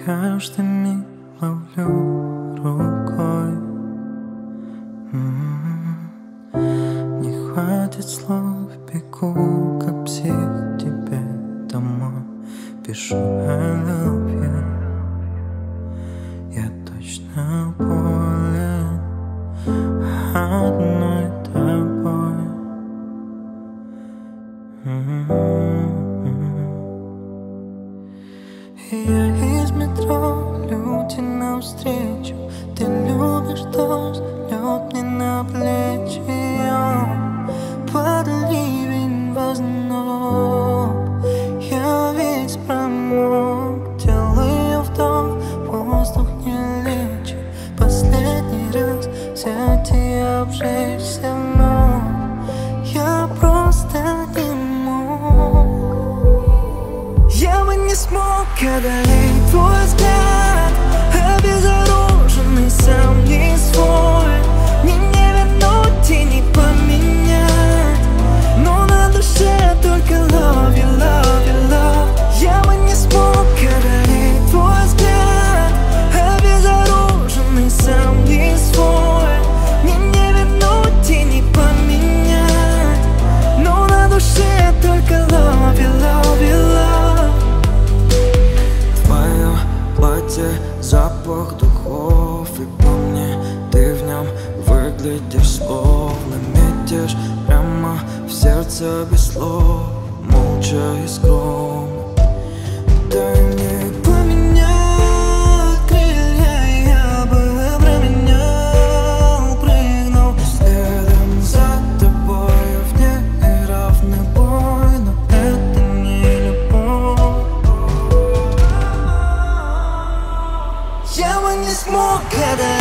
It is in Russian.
Каждый миг ловлю рукой. Не хватит слов, бегу как псих к тебе домой. Пишу I love you. Я точно болен одной тобой. Я из метро, люди навстречу. Ты любишь дождь, лед мне на плечи. Под ливень возноб я весь промок. Делаю вдох, воздух не лечит. Последний раз взять и обжечься вновь. Я просто не мог. Я бы не смог одолеть твой взгляд, обезоруженный, сам не свой. Мне не вернуть и не поменять, но на душе только love you, love you, love. Я бы не смог одолеть твой взгляд, обезоруженный, сам не свой. Мне не вернуть и не поменять, но на душе только love you, love you, love. Твое платье, запах духов, и по мне ты в нем выглядишь словно метишь прямо в сердце без слов, молча и скромно. Дай мне поменять крылья, я бы променял, прыгнул следом за тобой в неравный бой, но это не любовь. Я бы не смог одолеть